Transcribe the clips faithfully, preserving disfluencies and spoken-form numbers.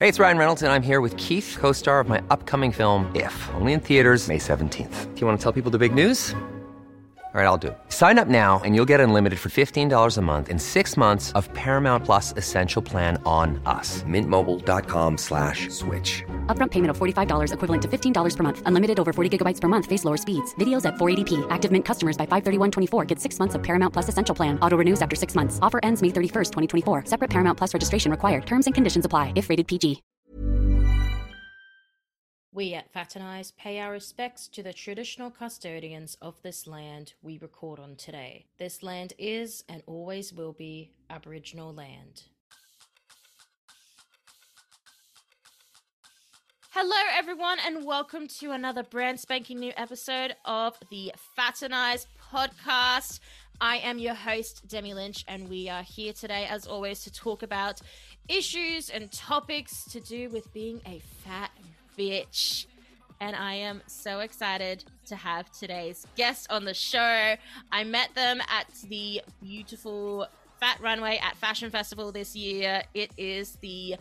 Hey, it's Ryan Reynolds, and I'm here with Keith, co-star of my upcoming film, If, only in theaters May seventeenth. Do you want to tell people the big news? All right, I'll do it. Sign up now and you'll get unlimited for fifteen dollars a month and six months of Paramount Plus Essential Plan on us. Mint Mobile dot com slash switch. Upfront payment of forty-five dollars equivalent to fifteen dollars per month. Unlimited over forty gigabytes per month. Face lower speeds. Videos at four eighty p. Active Mint customers by five thirty-one twenty-four get six months of Paramount Plus Essential Plan. Auto renews after six months. Offer ends May thirty-first, twenty twenty-four. Separate Paramount Plus registration required. Terms and conditions apply if rated P G. We at Fat and Eyes pay our respects to the traditional custodians of this land we record on today. This land is, and always will be, Aboriginal land. Hello everyone and welcome to another brand spanking new episode of the Fat and Eyes podcast. I am your host, Demi Lynch, and we are here today as always to talk about issues and topics to do with being a fat bitch. And I am so excited to have today's guest on the show. I met them at the beautiful Fat Runway at Fashion Festival this year. It is the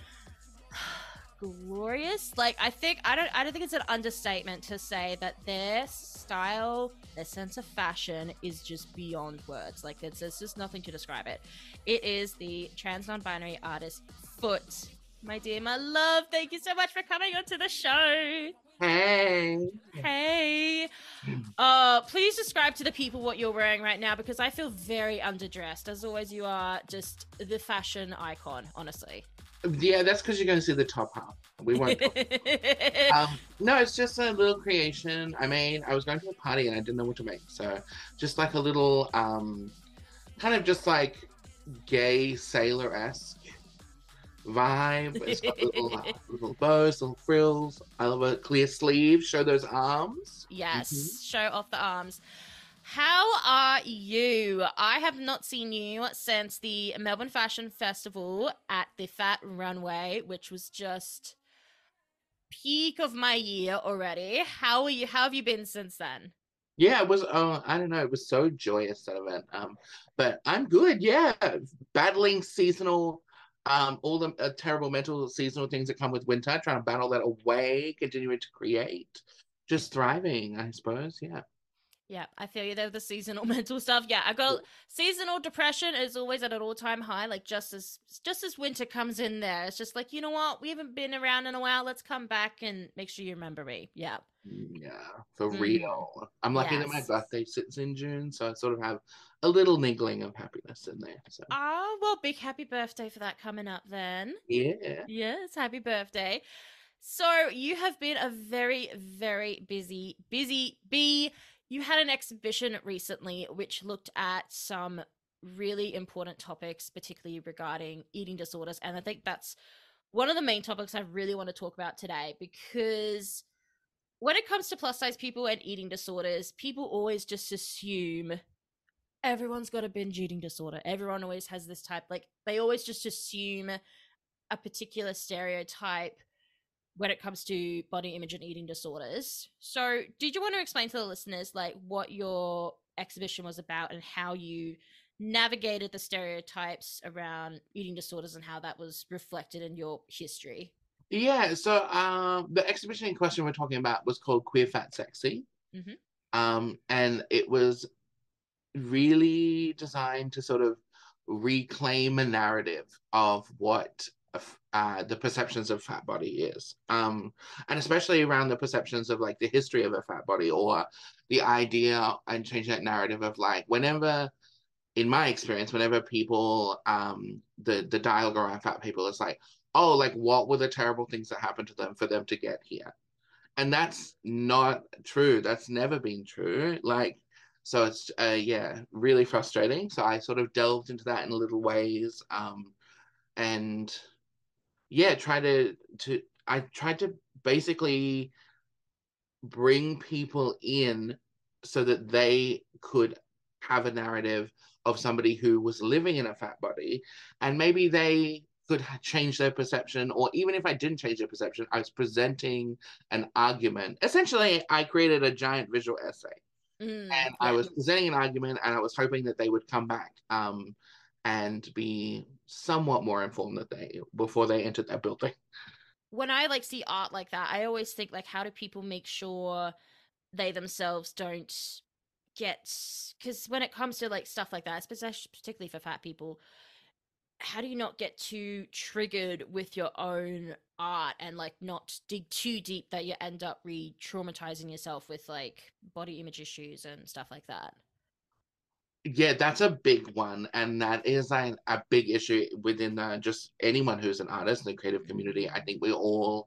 glorious, like I think I don't I don't think it's an understatement to say that their style, their sense of fashion is just beyond words. Like it's there's just nothing to describe it. It is the trans non-binary artist Foot. My dear, my love, thank you so much for coming onto the show. Hey. Hey. Uh, please describe to the people what you're wearing right now, because I feel very underdressed. As always, you are just the fashion icon, honestly. Yeah, that's because you're going to see the top half. We won't. um, no, it's just a little creation I made. I was going to a party and I didn't know what to make. So just like a little, um, kind of just like gay sailor-esque vibe. It's got little, uh, little bows, little frills. I love a clear sleeve. Show those arms. Yes, mm-hmm. Show off the arms. How are you? I have not seen you since the Melbourne Fashion Festival at the Fat Runway, which was just peak of my year already. How are you? How have you been since then? Yeah, it was, uh, I don't know, it was so joyous, that event. Um, but I'm good, yeah. Battling seasonal Um, all the uh, terrible mental seasonal things that come with winter, trying to battle that away, continuing to create, just thriving, I suppose. Yeah. Yeah, I feel you. Though the seasonal mental stuff. Yeah, I've got seasonal depression is always at an all-time high. Like just as just as winter comes in there, it's just like, you know what? We haven't been around in a while. Let's come back and make sure you remember me. Yeah. Yeah, for Mm. real. I'm lucky Yes. that my birthday sits in June, so I sort of have a little niggling of happiness in there. So. Oh, well, big happy birthday for that coming up then. Yeah. Yes, happy birthday. So you have been a very, very busy, busy bee. You had an exhibition recently which looked at some really important topics, particularly regarding eating disorders. And I think that's one of the main topics I really want to talk about today, because when it comes to plus size people and eating disorders, people always just assume everyone's got a binge eating disorder. Everyone always has this type, like they always just assume a particular stereotype when it comes to body image and eating disorders. So did you want to explain to the listeners like what your exhibition was about and how you navigated the stereotypes around eating disorders and how that was reflected in your history? Yeah, so um, the exhibition in question we're talking about was called Queer Fat Sexy. Mm-hmm. Um, and it was really designed to sort of reclaim a narrative of what uh, the perceptions of fat body is. Um, and especially around the perceptions of like the history of a fat body, or the idea, and change that narrative of like, whenever, in my experience, whenever people, um, the, the dialogue around fat people is like, oh, like what were the terrible things that happened to them for them to get here? And that's not true. That's never been true. Like, so it's, uh, yeah, really frustrating. So I sort of delved into that in little ways. Um, and yeah, try to, to, I tried to basically bring people in so that they could have a narrative of somebody who was living in a fat body, and maybe they could change their perception, or even if I didn't change their perception, I was presenting an argument. Essentially, I created a giant visual essay. Mm, and yeah. I was presenting an argument, and I was hoping that they would come back um, and be somewhat more informed that they before they entered that building. when I like see art like that, I always think like, how do people make sure they themselves don't get, because when it comes to like stuff like that, especially particularly for fat people, how do you not get too triggered with your own art and like not dig too deep that you end up re-traumatizing yourself with like body image issues and stuff like that? Yeah, that's a big one, and that is like a big issue within uh, just anyone who's an artist in the creative community. I think we all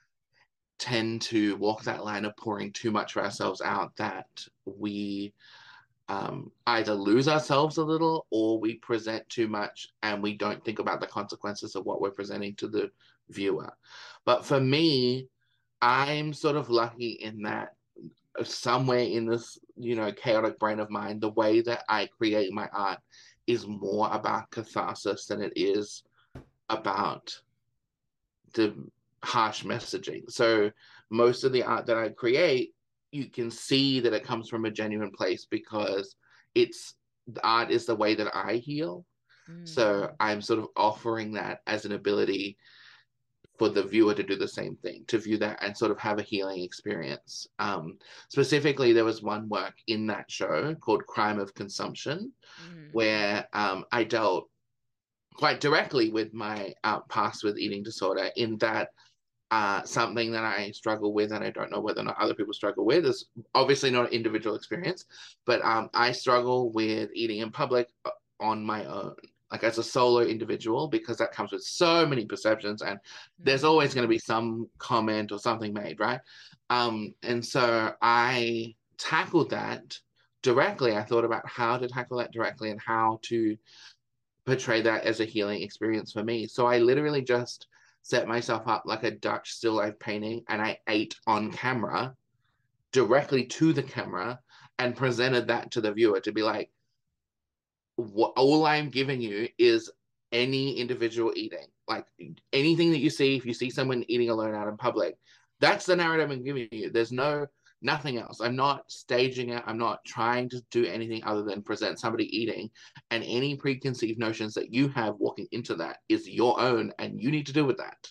tend to walk that line of pouring too much of ourselves out, that we um, either lose ourselves a little, or we present too much and we don't think about the consequences of what we're presenting to the viewer. But for me, I'm sort of lucky in that somewhere in this, you know, chaotic brain of mine, the way that I create my art is more about catharsis than it is about the harsh messaging. So most of the art that I create, you can see that it comes from a genuine place, because it's, the art is the way that I heal. Mm. So I'm sort of offering that as an ability for the viewer to do the same thing, to view that and sort of have a healing experience. Um, specifically, there was one work in that show called Crime of Consumption, mm. where um, I dealt quite directly with my uh, past with eating disorder, in that uh, something that I struggle with, and I don't know whether or not other people struggle with, is obviously not an individual experience, but um, I struggle with eating in public on my own, like as a solo individual, because that comes with so many perceptions, and there's always going to be some comment or something made, right? Um, and so I tackled that directly. I thought about how to tackle that directly and how to portray that as a healing experience for me. So I literally just set myself up like a Dutch still life painting, and I ate on camera, directly to the camera, and presented that to the viewer to be like, what, all I'm giving you is any individual eating. Like anything that you see, if you see someone eating alone out in public, that's the narrative I'm giving you. There's no, nothing else. I'm not staging it. I'm not trying to do anything other than present somebody eating. And any preconceived notions that you have walking into that is your own, and you need to deal with that.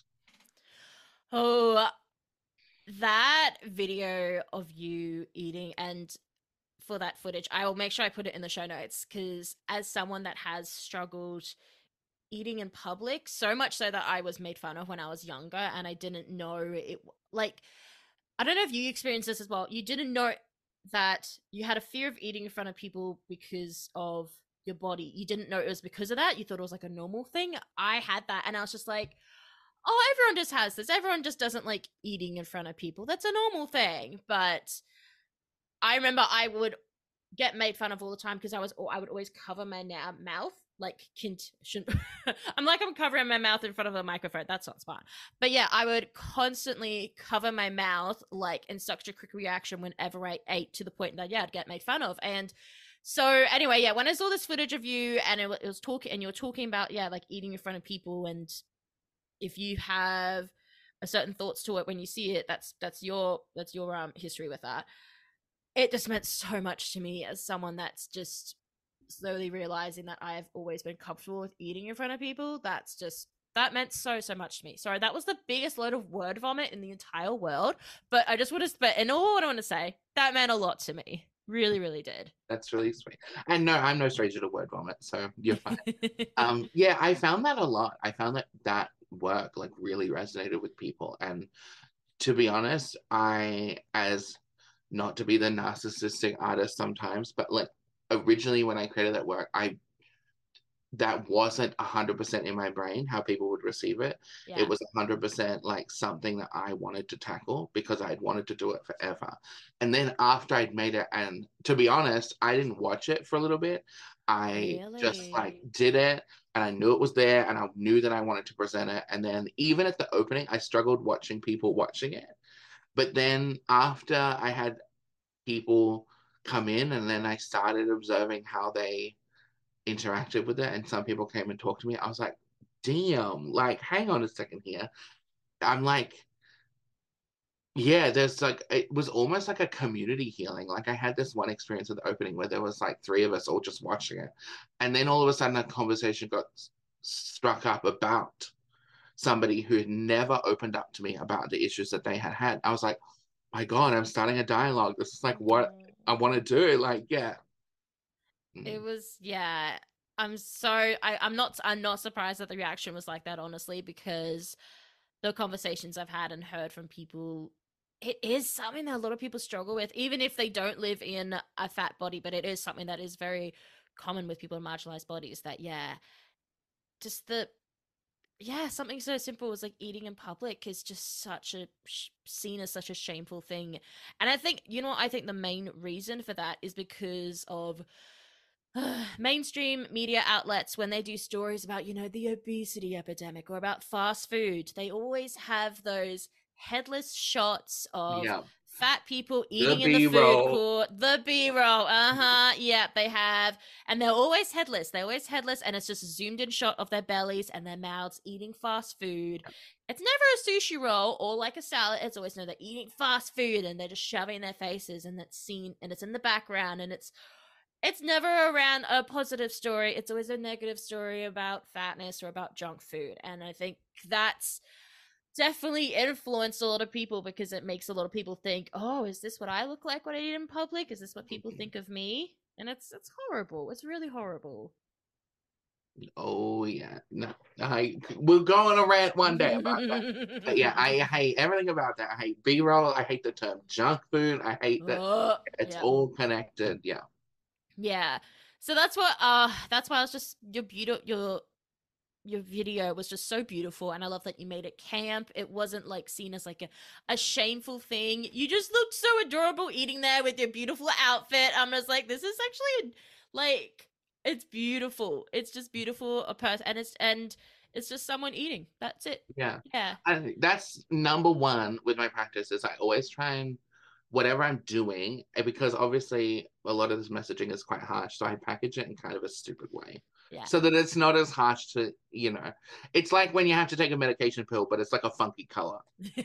Oh, that video of you eating, and for that footage, I will make sure I put it in the show notes, because as someone that has struggled eating in public, so much so that I was made fun of when I was younger, and I didn't know it, like, I don't know if you experienced this as well. You didn't know that you had a fear of eating in front of people because of your body. You didn't know it was because of that. You thought it was like a normal thing. I had that, and I was just like, oh, everyone just has this. Everyone just doesn't like eating in front of people. That's a normal thing. But I remember I would get made fun of all the time because I was, I would always cover my na- mouth, like, kint, shouldn't, I'm like, I'm covering my mouth in front of a microphone. That's not smart. But yeah, I would constantly cover my mouth, like, in such a quick reaction whenever I ate, to the point that, yeah, I'd get made fun of. And so anyway, yeah, when I saw this footage of you, and it, it was talking, and you were talking about, yeah, like eating in front of people, and if you have a certain thoughts to it when you see it, that's, that's your, that's your um history with that. It just meant so much to me as someone that's just slowly realizing that I've always been comfortable with eating in front of people. That's just, that meant so, so much to me. Sorry, that was the biggest load of word vomit in the entire world. But I just want to, but in all, what I want to say, that meant a lot to me. Really, really did. That's really sweet. And no, I'm no stranger to word vomit, so you're fine. um, yeah, I found that a lot. I found that that work like really resonated with people. And to be honest, I, as not to be the narcissistic artist sometimes, but like originally when I created that work, I that wasn't a hundred percent in my brain how people would receive it. Yeah. It was a hundred percent like something that I wanted to tackle because I'd wanted to do it forever. And then after I'd made it, and to be honest, I didn't watch it for a little bit. I really? just like did it, and I knew it was there, and I knew that I wanted to present it. And then even at the opening, I struggled watching people watching it. But then after I had people come in, and then I started observing how they interacted with it, and some people came and talked to me, I was like, damn, like, hang on a second here. I'm like, yeah, there's like, it was almost like a community healing. Like I had this one experience at the opening where there was like three of us all just watching it. And then all of a sudden a conversation got struck up about somebody who had never opened up to me about the issues that they had had. I was like, my God, I'm starting a dialogue. This is like what I want to do. Like, yeah. It was, yeah. I'm so I, I'm not I'm not surprised that the reaction was like that, honestly, because the conversations I've had and heard from people, it is something that a lot of people struggle with, even if they don't live in a fat body, but it is something that is very common with people in marginalized bodies, that, yeah, just the, yeah, something so simple as like eating in public is just such a, seen as such a shameful thing. And I think, you know, I think the main reason for that is because of mainstream media outlets. When they do stories about, you know, the obesity epidemic or about fast food, they always have those headless shots of Yeah. fat people eating the in the food court, the B-roll. Uh-huh. Yeah, they have. And they're always headless. They're always headless, and it's just a zoomed in shot of their bellies and their mouths eating fast food. It's never a sushi roll or like a salad. It's always, no, they're eating fast food and they're just shoving their faces, and it's seen and it's in the background, and it's It's never around a positive story. It's always a negative story about fatness or about junk food. And I think that's definitely influenced a lot of people, because it makes a lot of people think, oh, is this what I look like when I eat in public? Is this what people think of me? And it's it's horrible. It's really horrible. Oh, yeah. No, I we'll go on a rant one day about that. But yeah, I hate everything about that. I hate B-roll. I hate the term junk food. I hate that Oh, it's yeah. all connected. Yeah. Yeah. So that's what uh that's why I was just your beautiful your your video was just so beautiful, and I love that you made it camp. It wasn't like seen as like a, a shameful thing. You just looked so adorable eating there with your beautiful outfit. I'm just like, this is actually like, it's beautiful. It's just beautiful, a person, and it's and it's just someone eating. That's it. Yeah. Yeah. I think that's number one with my practice is I always try and whatever I'm doing, because obviously a lot of this messaging is quite harsh, so I package it in kind of a stupid way. Yeah. So that it's not as harsh to, you know, it's like when you have to take a medication pill, but it's like a funky color.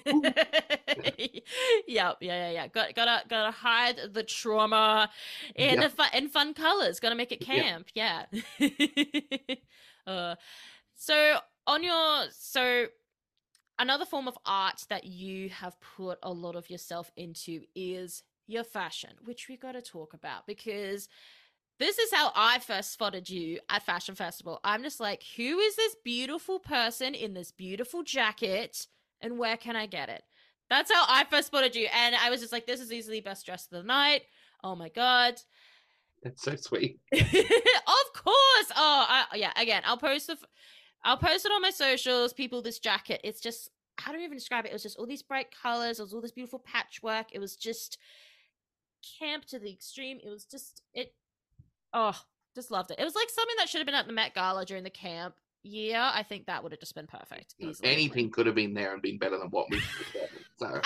Yeah, yeah, yeah, yeah. Got gotta gotta hide the trauma in Yeah. a fun in fun colors. Gotta make it camp. Yeah. Yeah. uh, so on your so another form of art that you have put a lot of yourself into is your fashion, which we got to talk about, because this is how I first spotted you at Fashion Festival. I'm just like, who is this beautiful person in this beautiful jacket, and where can I get it? That's how I first spotted you. And I was just like, this is easily best dressed of the night. Oh my God. That's so sweet. Of course. Oh, I, yeah. Again, I'll post the, I'll post it on my socials. People, this jacket, it's just, how do you even describe it? It was just all these bright colors. It was all this beautiful patchwork. It was just camp to the extreme. It was just, it, oh, just loved it. It was like something that should have been at the Met Gala during the camp. Yeah, I think that would have just been perfect. Easily. Anything could have been there and been better than what we did. So.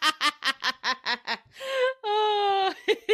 Oh.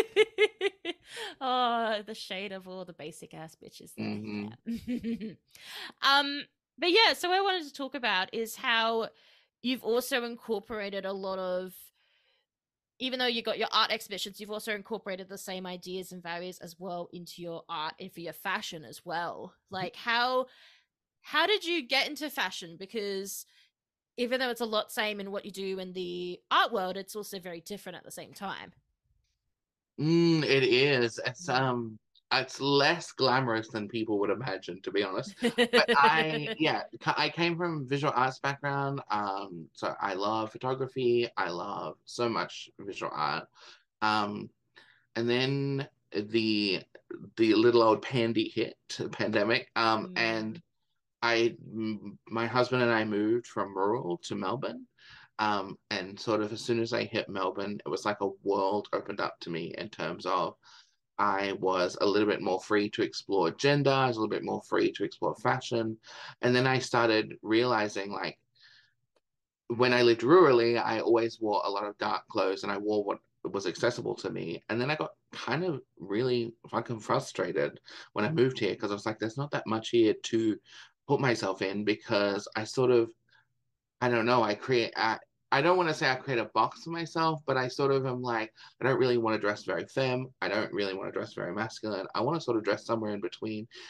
Oh, the shade of all the basic ass bitches there. Mm-hmm. Yeah. um, but yeah, so what I wanted to talk about is how you've also incorporated a lot of, even though you got your art exhibitions, you've also incorporated the same ideas and values as well into your art and for your fashion as well. Like how how did you get into fashion? Because even though it's a lot same in what you do in the art world, it's also very different at the same time. Mm, it is. It's um it's less glamorous than people would imagine, to be honest. But I yeah, I came from visual arts background. Um, so I love photography. I love so much visual art. Um, and then the the little old pandy hit, pandemic. Um, Mm. and I my husband and I moved from rural to Melbourne. Um, and sort of as soon as I hit Melbourne, it was like a world opened up to me in terms of I was a little bit more free to explore gender. I was a little bit more free to explore fashion. And then I started realizing, like, when I lived rurally, I always wore a lot of dark clothes and I wore what was accessible to me. And then I got kind of really fucking frustrated when I moved here, because I was like, there's not that much here to put myself in, because I sort of, I don't know, I create, I, I don't want to say I create a box for myself, but I sort of am like, I don't really want to dress very femme. I don't really want to dress very masculine. I want to sort of dress somewhere in between.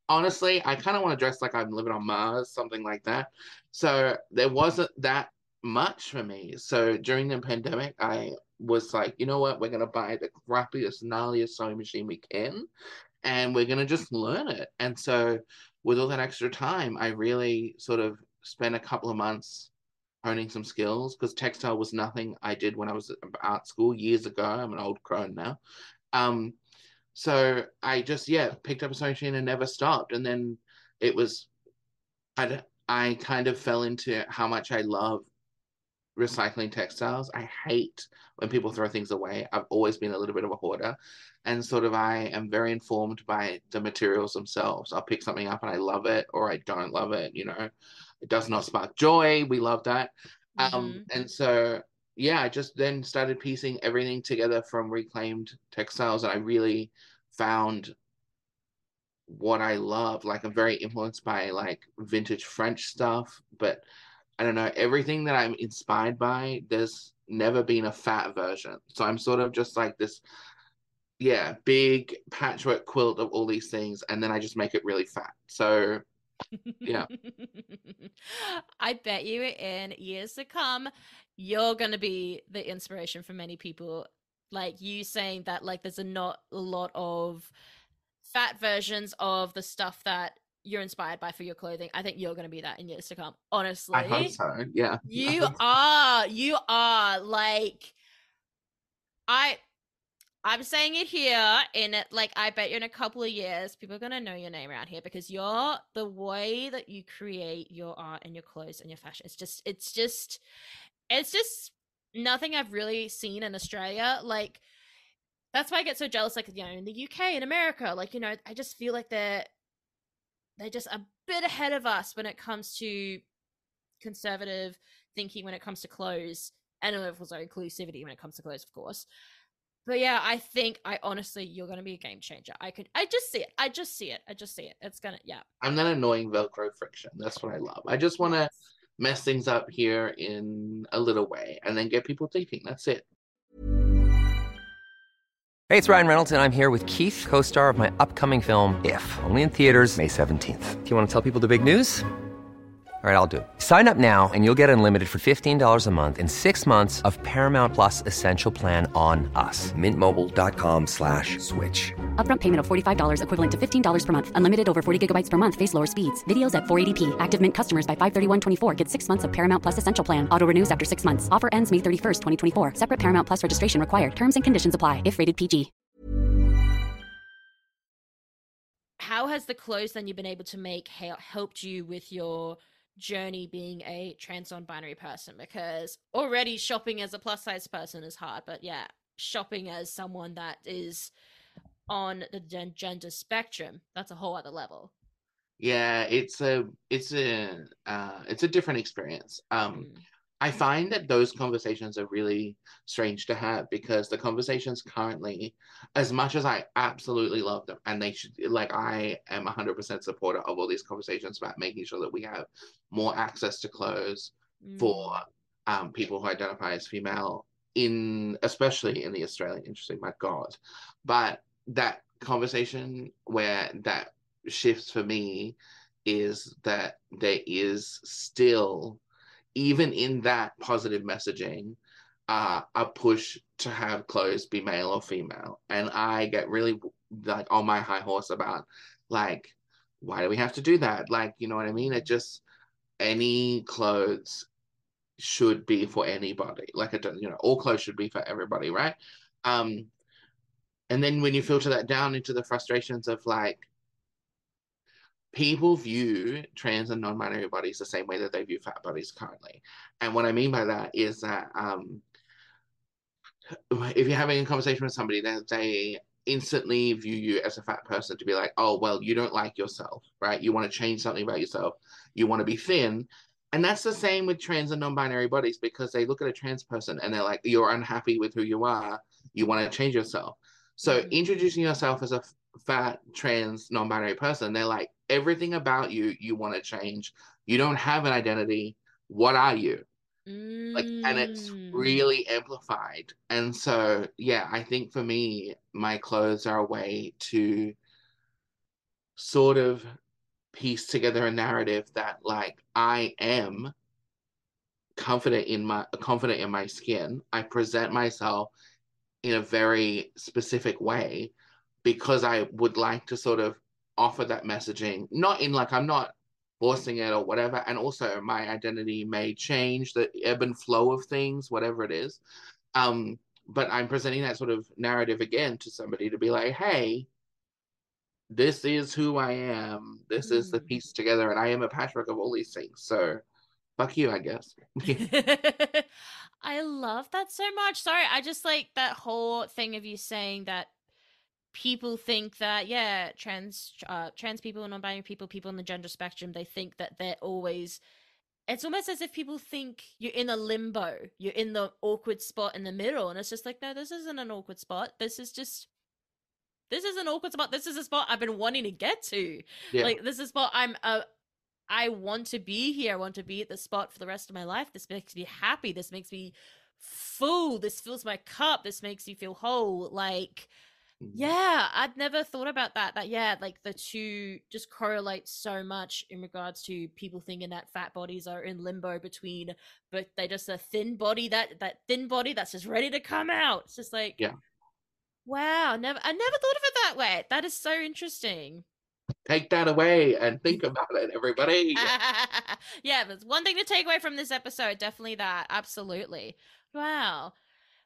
honestly, I kind of want to dress like I'm living on Mars, something like that. So there wasn't that much for me. So during the pandemic, I was like, you know what, we're gonna buy the crappiest, gnarliest sewing machine we can, and we're gonna just learn it. And so with all that extra time, I really sort of spent a couple of months honing some skills because textile was nothing I did when I was at art school years ago. I'm an old crone now. Um, so I just, yeah, picked up a sewing machine and never stopped. And then it was, I, I kind of fell into how much I love recycling textiles. I hate when people throw things away. I've always been a little bit of a hoarder. And sort of I am very informed by the materials themselves. I'll pick something up and I love it or I don't love it, you know. It does not spark joy. We love that. Mm-hmm. Um, and so yeah, I just then started piecing everything together from reclaimed textiles, and I really found what I love. Like I'm very influenced by like vintage French stuff, but I don't know, everything that I'm inspired by, there's never been a fat version. So I'm sort of just like this, yeah, big patchwork quilt of all these things, and then I just make it really fat. So yeah. I bet you in years to come, you're going to be the inspiration for many people. Like you saying that, like, there's a not a lot of fat versions of the stuff that you're inspired by for your clothing. I think you're going to be that in years to come. Honestly, I hope so. Yeah, you are. You are like, I. I'm saying it here in it, like, I bet you in a couple of years, people are going to know your name around here because you're the way that you create your art and your clothes and your fashion. It's just, it's just, it's just nothing I've really seen in Australia. Like, that's why I get so jealous, like, you know, in the U K, in America, like, you know, I just feel like they're, they're just a bit ahead of us when it comes to conservative thinking, when it comes to clothes, and also inclusivity when it comes to clothes, of course. But yeah, I think I honestly, you're going to be a game changer. I could, I just see it. I just see it. I just see it. It's going to, yeah. I'm that annoying Velcro friction. That's what I love. I just want to mess things up here in a little way and then get people thinking. That's it. Hey, it's Ryan Reynolds, and I'm here with Keith, co-star of my upcoming film, If, only in theaters May seventeenth. Do you want to tell people the big news? All right, I'll do it. Sign up now and you'll get unlimited for fifteen dollars a month and six months of Paramount Plus Essential Plan on us. Mint Mobile dot com slash switch. Upfront payment of forty-five dollars equivalent to fifteen dollars per month. Unlimited over forty gigabytes per month. Face lower speeds. Videos at four eighty p. Active Mint customers by five thirty-one twenty-four get six months of Paramount Plus Essential Plan. Auto renews after six months. Offer ends May thirty-first, twenty twenty-four. Separate Paramount Plus registration required. Terms and conditions apply if rated P G. How has the clothes then you've been able to make helped you with your journey being a trans non-binary person? Because already shopping as a plus size person is hard, but yeah, shopping as someone that is on the gender spectrum, that's a whole other level. Yeah, it's a it's a uh it's a different experience. um mm. I find that those conversations are really strange to have because the conversations currently, as much as I absolutely love them, and they should, like, I am one hundred percent supporter of all these conversations about making sure that we have more access to clothes mm. for um, people who identify as female, in especially in the Australian industry, my God. But that conversation where that shifts for me is that there is still, even in that positive messaging, uh, a push to have clothes be male or female. And I get really like on my high horse about, like, why do we have to do that? Like, you know what I mean? It just, any clothes should be for anybody. Like, it, you know, all clothes should be for everybody, right? Um, and then when you filter that down into the frustrations of, like, people view trans and non-binary bodies the same way that they view fat bodies currently. And what I mean by that is that um, if you're having a conversation with somebody, that they instantly view you as a fat person to be like, oh, well, you don't like yourself, right? You want to change something about yourself. You want to be thin. And that's the same with trans and non-binary bodies, because they look at a trans person and they're like, you're unhappy with who you are. You want to change yourself. So mm-hmm. introducing yourself as a fat, trans, non-binary person, they're like, everything about you, you want to change. You don't have an identity. What are you? Mm. Like, and it's really amplified. And so, yeah, I think for me, my clothes are a way to sort of piece together a narrative that like I am confident in my confident in my skin. I present myself in a very specific way because I would like to sort of offer that messaging, not in like I'm not forcing it or whatever. And also my identity may change, the ebb and flow of things, whatever it is. Um, but I'm presenting that sort of narrative again to somebody to be like, hey, this is who I am. This mm. is the piece together, and I am a patchwork of all these things. So fuck you, I guess. I love that so much. Sorry, I just like that whole thing of you saying that people think that, yeah, trans uh, trans people, non-binary people, people on the gender spectrum, they think that they're always... It's almost as if people think you're in a limbo. You're in the awkward spot in the middle. And it's just like, no, this isn't an awkward spot. This is just... This is an awkward spot. This is a spot I've been wanting to get to. Yeah. Like, this is a spot I'm... Uh, I want to be here. I want to be at this spot for the rest of my life. This makes me happy. This makes me full. This fills my cup. This makes me feel whole. Like, yeah, I'd never thought about that. That, yeah, like the two just correlate so much in regards to people thinking that fat bodies are in limbo between, but they just a thin body, that, that thin body that's just ready to come out. It's just like, yeah. Wow, never, I never thought of it that way. That is so interesting. Take that away and think about it, everybody. Yeah, there's one thing to take away from this episode. Definitely that. Absolutely. Wow.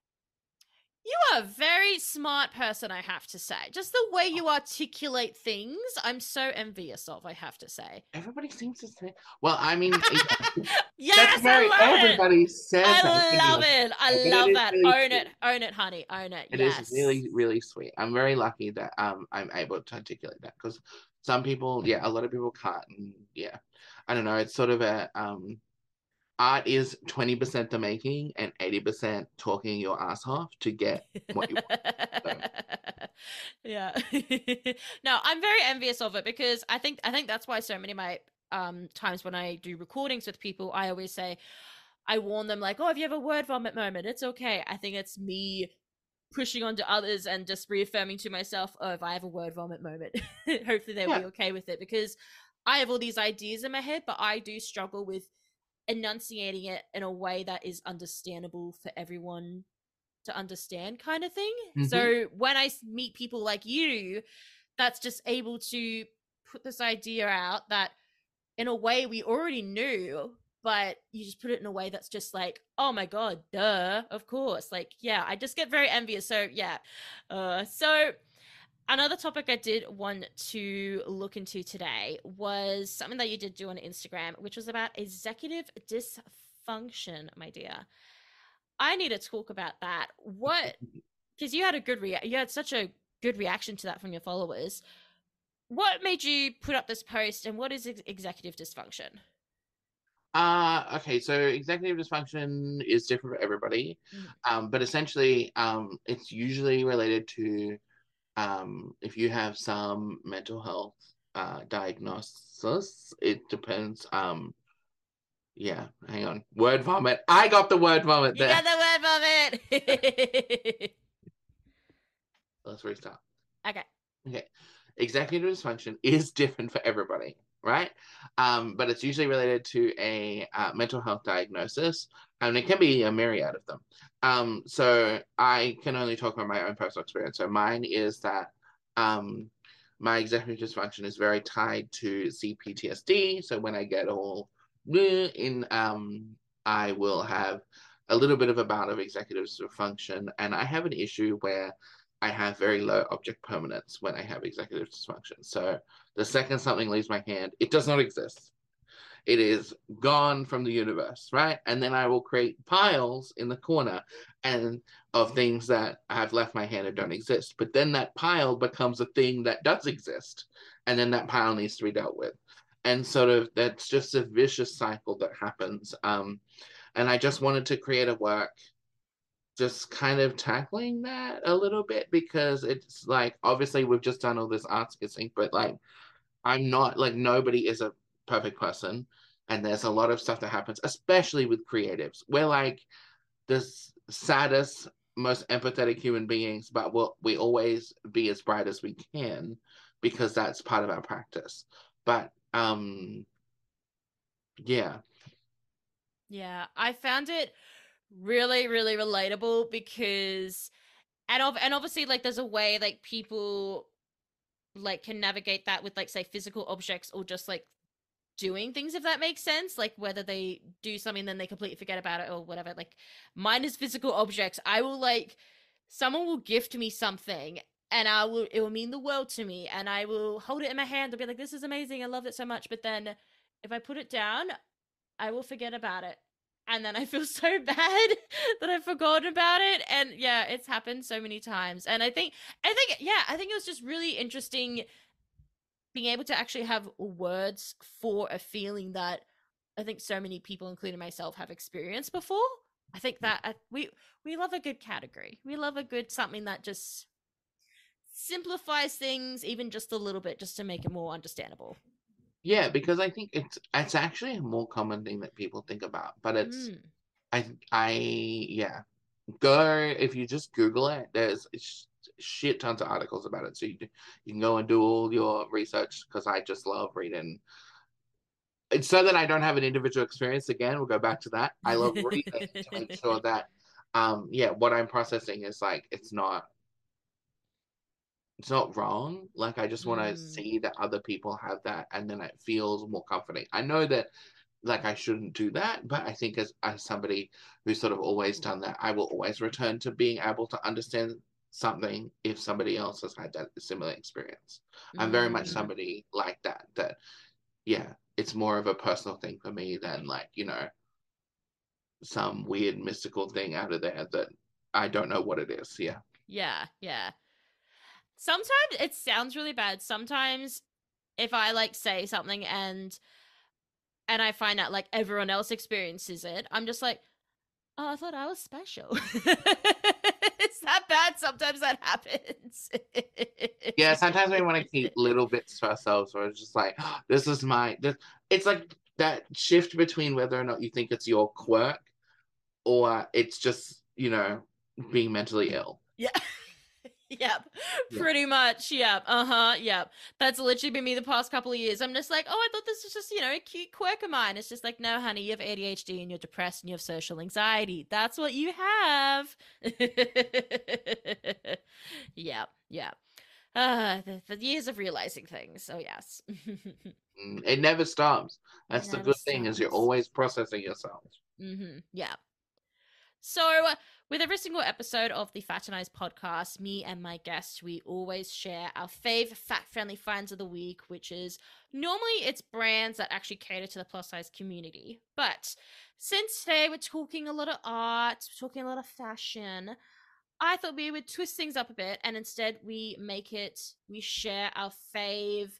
You are a very smart person, I have to say. Just the way you articulate things, I'm so envious of, I have to say. Everybody seems to say... Well, I mean... Yes, very, I love everybody it! says I that. love it! I it love that. Really Own sweet. it. Own it, honey. Own it. It yes. is really, really sweet. I'm very lucky that um I'm able to articulate that, because some people, yeah, a lot of people can't. And yeah, I don't know. It's sort of a... um. Art is twenty percent the making and eighty percent talking your ass off to get what you want. So. Yeah. No, I'm very envious of it, because I think I think that's why so many of my um times when I do recordings with people, I always say, I warn them like, oh, if you have a word vomit moment, it's okay. I think it's me pushing onto others and just reaffirming to myself, oh, if I have a word vomit moment, hopefully they'll yeah. be okay with it, because I have all these ideas in my head, but I do struggle with enunciating it in a way that is understandable for everyone to understand, kind of thing. Mm-hmm. So when I meet people like you, that's just able to put this idea out that in a way we already knew, but you just put it in a way that's just like, oh my god, duh, of course. Like, yeah, I just get very envious. So yeah. Uh, so another topic I did want to look into today was something that you did do on Instagram, which was about executive dysfunction, my dear. I need to talk about that. What, because you had a good rea- you had such a good reaction to that from your followers. What made you put up this post, and what is ex- executive dysfunction? Uh, okay, so executive dysfunction is different for everybody, mm-hmm. um, but essentially um, it's usually related to Um, if you have some mental health uh, diagnosis, it depends. Um, yeah, hang on. Word vomit. I got the word vomit there. You got the word vomit. Let's restart. Okay. Okay. Executive dysfunction is different for everybody, right? Um, but it's usually related to a uh, mental health diagnosis, and it can be a myriad of them. Um, so I can only talk about my own personal experience. So mine is that um, my executive dysfunction is very tied to C P T S D. So when I get all in, um, I will have a little bit of a bout of executive dysfunction, and I have an issue where I have very low object permanence when I have executive dysfunction. So the second something leaves my hand, it does not exist. It is gone from the universe, right? And then I will create piles in the corner and of things that have left my hand and don't exist. But then that pile becomes a thing that does exist. And then that pile needs to be dealt with. And sort of that's just a vicious cycle that happens. Um, and I just wanted to create a work just kind of tackling that a little bit, because it's like, obviously we've just done all this art skissing, but like, I'm not, like, nobody is a perfect person, and there's a lot of stuff that happens, especially with creatives. We're like the saddest, most empathetic human beings, but we'll we always be as bright as we can, because that's part of our practice. But Um, yeah. Yeah, I found it really, really relatable because, and of, and obviously, like, there's a way like people like can navigate that with like say physical objects or just like doing things, if that makes sense. Like whether they do something then they completely forget about it or whatever. Like mine is physical objects. I will like someone will gift me something and I will it will mean the world to me and I will hold it in my hand. I'll be like, this is amazing, I love it so much. But then if I put it down, I will forget about it. And then I feel so bad that I've forgotten about it. And yeah, it's happened so many times. And I think, I think, yeah, I think it was just really interesting being able to actually have words for a feeling that I think so many people, including myself, have experienced before. I think that uh, we we love a good category. We love a good something that just simplifies things even just a little bit, just to make it more understandable. Yeah, because I think it's it's actually a more common thing that people think about, but it's Mm. I I yeah. Go if you just Google it. There's sh- shit tons of articles about it, so you you can go and do all your research because I just love reading. It's so that I don't have an individual experience again. We'll go back to that. I love reading to make sure that um yeah, what I'm processing is like it's not it's not wrong. Like I just want to Mm. see that other people have that, and then it feels more comforting. I know that like I shouldn't do that, but I think as as somebody who's sort of always done that, I will always return to being able to understand something if somebody else has had that similar experience. I'm very much Mm. somebody like that. That yeah, it's more of a personal thing for me than like you know some weird mystical thing out of there that I don't know what it is. Yeah. Yeah, yeah. Sometimes it sounds really bad. Sometimes if I like say something and and I find out like everyone else experiences it, I'm just like, oh, I thought I was special. It's that bad. Sometimes that happens. Yeah, sometimes we want to keep little bits to ourselves where it's just like, oh, this is my this it's like that shift between whether or not you think it's your quirk or it's just, you know, being mentally ill. Yeah. Yep. Yeah. Pretty much. Yep. Uh-huh. Yep. That's literally been me the past couple of years. I'm just like, oh, I thought this was just, you know, a cute quirk of mine. It's just like, no, honey, you have A D H D and you're depressed and you have social anxiety. That's what you have. Yep. Yep. Uh, the, the years of realizing things. Oh, yes. Mm, it never stops. It That's the never good thing is you're stops. always processing yourself. Mm-hmm. Yeah. So, with every single episode of the Fatinize podcast, me and my guests, we always share our fave fat-friendly finds of the week, which is normally it's brands that actually cater to the plus-size community. But since today we're talking a lot of art, we're talking a lot of fashion, I thought we would twist things up a bit, and instead we make it, we share our fave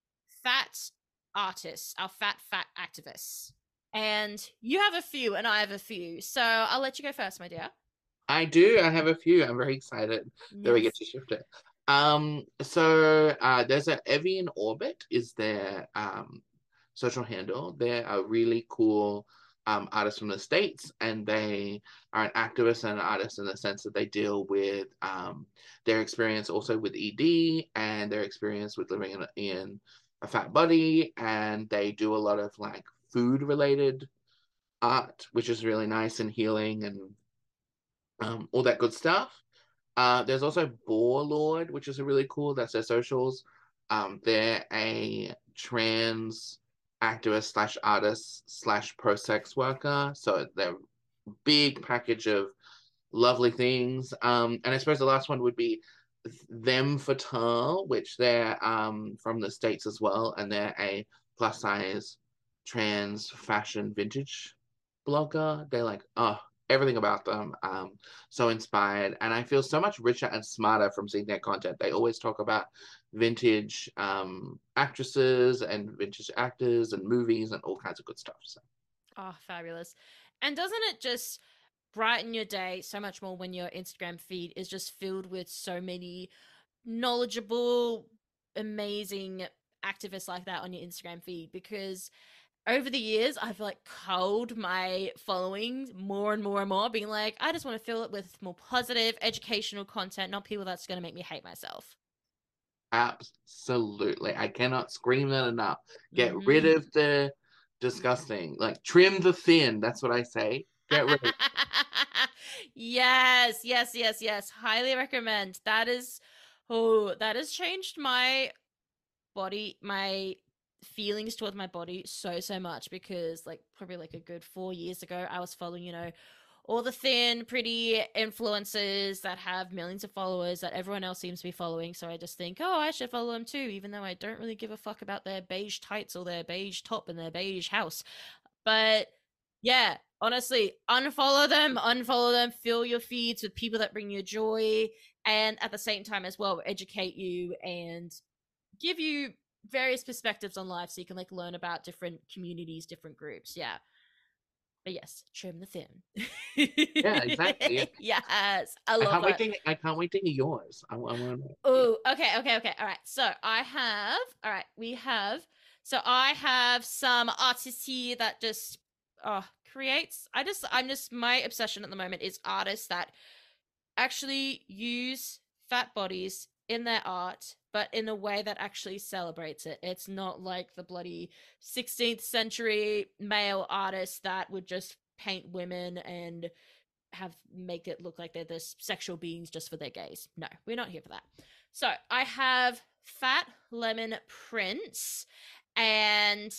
fat artists, our fat, fat activists. And you have a few, and I have a few. So I'll let you go first, my dear. I do. I have a few. I'm very excited that we get Yes. to shift it. Um, so uh, there's a Evie in Orbit is their um social handle. They're a really cool um artist from the States, and they are an activist and an artist in the sense that they deal with um their experience also with E D and their experience with living in, in a fat body, and they do a lot of like food related art, which is really nice and healing and um, all that good stuff. Uh, there's also Boar Lord, which is a really cool. That's their socials. Um, they're a trans activist slash artist slash pro sex worker. So they're a big package of lovely things. Um, and I suppose the last one would be Them Fatale, which they're um, from the States as well. And they're a plus size trans fashion vintage blogger. They're like, oh, everything about them. Um, so inspired. And I feel so much richer and smarter from seeing their content. They always talk about vintage um, actresses and vintage actors and movies and all kinds of good stuff. So. Oh, fabulous. And doesn't it just brighten your day so much more when your Instagram feed is just filled with so many knowledgeable, amazing activists like that on your Instagram feed? Because over the years, I've like culled my following more and more and more, being like, I just want to fill it with more positive, educational content, not people that's going to make me hate myself. Absolutely. I cannot scream that enough. Get Mhm. rid of the disgusting. Like, trim the thin. That's what I say. Get rid of Yes, yes, yes, yes. Highly recommend. That is, oh, that has changed my body, my feelings towards my body so, so much because, like, probably like a good four years ago, I was following, you know, all the thin, pretty influencers that have millions of followers that everyone else seems to be following. So I just think, oh, I should follow them too, even though I don't really give a fuck about their beige tights or their beige top and their beige house. But yeah, honestly, unfollow them, unfollow them, fill your feeds with people that bring you joy, and at the same time as well, educate you and give you various perspectives on life so you can like learn about different communities, different groups. Yeah. But yes, trim the thin. Yeah, exactly. Yeah. Yes, I I love can't wait that. to I can't wait to hear yours. I, I want to Oh, okay, okay, okay. All right. So I have, all right, we have, so I have some artists here that just uh creates. I just, I'm just, my obsession at the moment is artists that actually use fat bodies in their art, but in a way that actually celebrates it. It's not like the bloody sixteenth century male artists that would just paint women and have make it look like they're this sexual beings just for their gaze. No, we're not here for that. So I have Fat Lemon Prince, and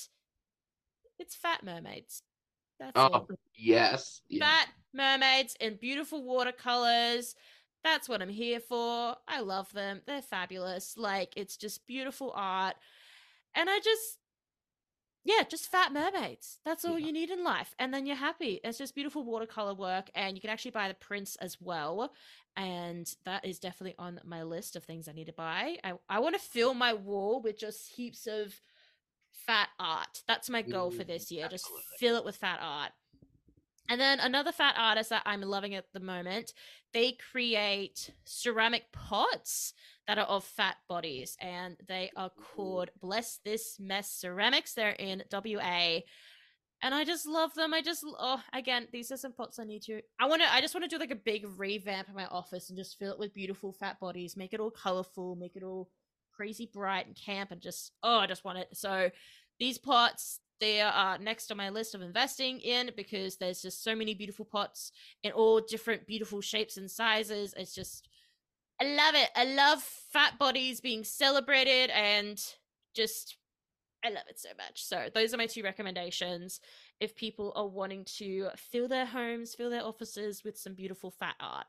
it's fat mermaids. That's Oh, all. yes. Yeah. Fat mermaids in beautiful watercolors. That's what I'm here for. I love them. They're fabulous. Like, it's just beautiful art. And I just, yeah, just fat mermaids. That's all Yeah. you need in life. And then you're happy. It's just beautiful watercolor work. And you can actually buy the prints as well. And that is definitely on my list of things I need to buy. I, I want to fill my wall with just heaps of fat art. That's my goal for Mm, this year. Just absolutely. fill it with fat art. And then another fat artist that I'm loving at the moment, they create ceramic pots that are of fat bodies, and they are called Bless This Mess Ceramics. They're in W A, and I just love them. I just, oh, again, these are some pots I need to. I want to. I just want to do like a big revamp of my office and just fill it with beautiful fat bodies, make it all colorful, make it all crazy bright and camp, and just, oh, I just want it. So these pots, they are next on my list of investing in because there's just so many beautiful pots in all different beautiful shapes and sizes. It's just, I love it. I love fat bodies being celebrated and just, I love it so much. So those are my two recommendations if people are wanting to fill their homes, fill their offices with some beautiful fat art.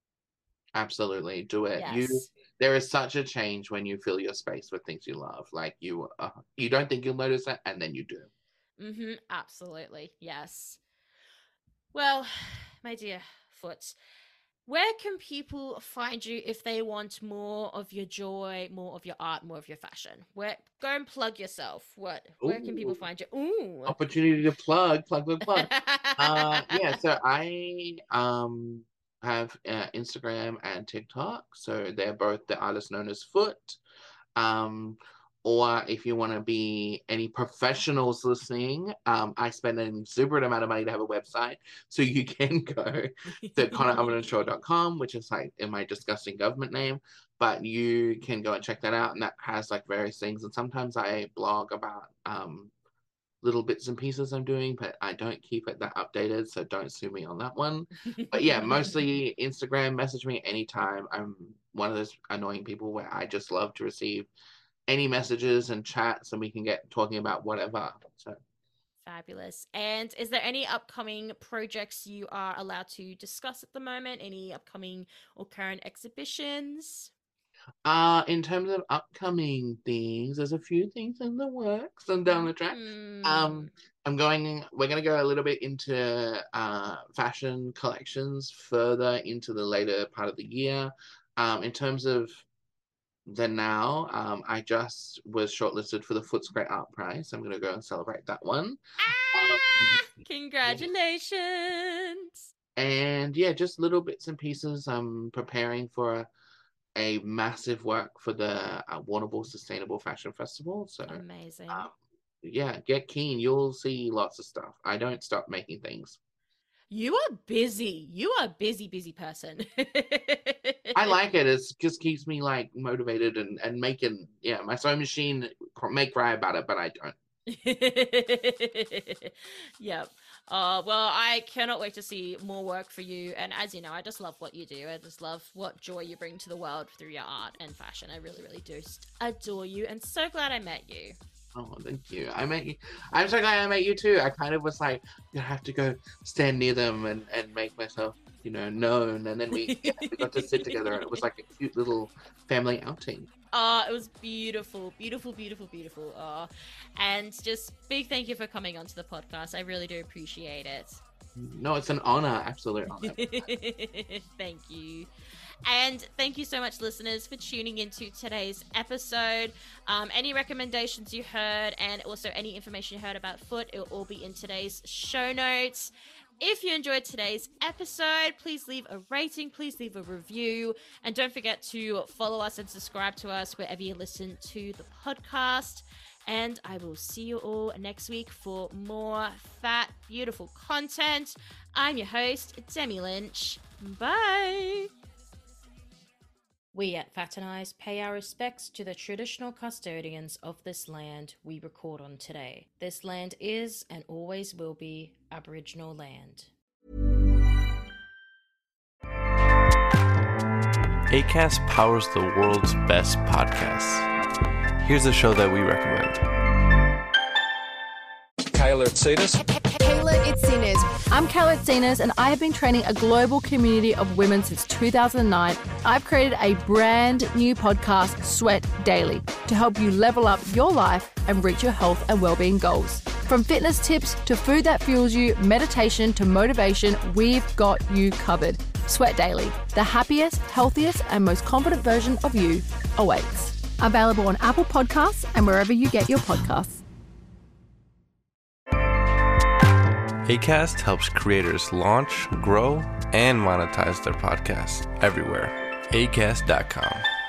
Absolutely. Do it. You Yes. there is such a change when you fill your space with things you love. Like you uh, you don't think you'll notice it and then you do. Mm-hmm. Absolutely. Yes. Well, my dear Foot, where can people find you if they want more of your joy, more of your art, more of your fashion? Where go and plug yourself. What? Where can people Ooh, find you? Ooh. opportunity to plug, plug, plug, plug. Uh, yeah, so I um have uh, Instagram and TikTok, so they're both the artist known as Foot. Um, or if you want to be any professionals listening, um, I spend an exuberant amount of money to have a website, so you can go to connor ovenden shaw dot com, which is like in my disgusting government name, but you can go and check that out, and that has like various things. And sometimes I blog about um little bits and pieces I'm doing, but I don't keep it that updated, so don't sue me on that one. But yeah, mostly Instagram, message me anytime. I'm one of those annoying people where I just love to receive any messages and chats and we can get talking about whatever. So Fabulous. And is there any upcoming projects you are allowed to discuss at the moment? Any upcoming or current exhibitions? uh in terms of upcoming things, there's a few things in the works and down the track. Hmm. Um I'm going we're gonna go a little bit into uh fashion collections further into the later part of the year. Um in terms of the now, um, I just was shortlisted for the Footscray Art Prize. I'm going to go and celebrate that one. Um, Ah! yeah. Congratulations. And yeah, just little bits and pieces. I'm preparing for a, a massive work for the uh, Warrnambool Sustainable Fashion Festival. So, Amazing. um, yeah, get keen. You'll see lots of stuff. I don't stop making things. You are busy. You are a busy, busy person. I like it. It just keeps me like motivated and, and making, yeah, my sewing machine may cry about it, but I don't. Yep. Uh, well, I cannot wait to see more work for you. And as you know, I just love what you do. I just love what joy you bring to the world through your art and fashion. I really, really do adore you, and so glad I met you. Oh, thank you. I met you. I'm so glad I met you too. I kind of was like, I have to go stand near them and, and make myself, you know, known. And then we, yeah, we got to sit together, and it was like a cute little family outing. Oh, it was beautiful, beautiful, beautiful, beautiful. Oh, and just big thank you for coming onto the podcast. I really do appreciate it. No, it's an honor, absolute honor. Thank you. And thank you so much, listeners, for tuning into today's episode. Um, any recommendations you heard, and also any information you heard about Foot, it will all be in today's show notes. If you enjoyed today's episode, please leave a rating, please leave a review, and don't forget to follow us and subscribe to us wherever you listen to the podcast. And I will see you all next week for more fat, beautiful content. I'm your host, Demi Lynch. Bye! We at Fat and Eyes pay our respects to the traditional custodians of this land we record on today. This land is, and always will be, Aboriginal land. Acast powers the world's best podcasts. Here's a show that we recommend. Kayla Itsinas. Kayla Itsinas. I'm Kayla Itsinas, and I have been training a global community of women since two thousand nine. I've created a brand new podcast, Sweat Daily, to help you level up your life and reach your health and well-being goals. From fitness tips to food that fuels you, meditation to motivation, we've got you covered. Sweat Daily, the happiest, healthiest, and most confident version of you awaits. Available on Apple Podcasts and wherever you get your podcasts. Acast helps creators launch, grow, and monetize their podcasts everywhere. acast dot com.